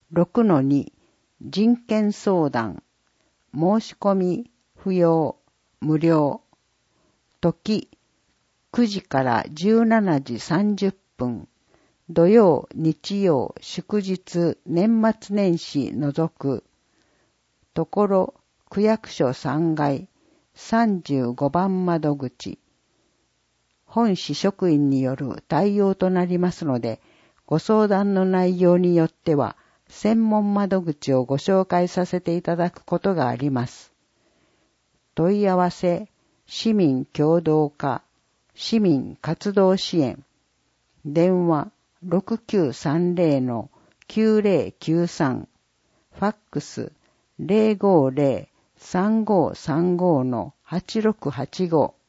6-2 人権相談申し込み不要無料時9時から17時30分土曜日曜祝日年末年始除くところ区役所3階35番窓口本市職員による対応となりますのでご相談の内容によっては専門窓口をご紹介させていただくことがあります。問い合わせ、市民協働課、市民活動支援、電話6930-9093、ファックス050-3535-8685